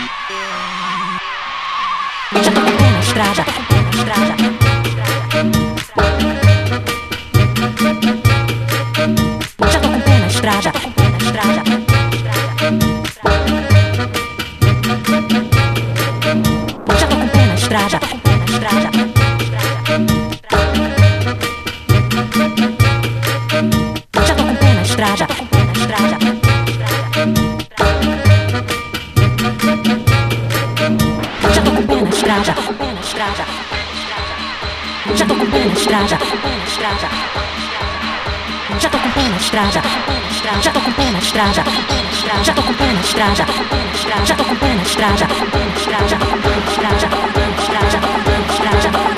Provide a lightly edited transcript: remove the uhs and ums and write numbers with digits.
Já tô com o pé na estrada. Já tô com o pé na estrada. Já tô com o pé na estrada. Já tô com o pé na estrada. Já tô com o pé na estrada. Já tô com o pé na estrada. Já tô com o pé na estrada. Já tô com o pé na estrada. Já tô com o pé na estrada. Já tô com o pé na estrada. Já tô com o pé na estrada.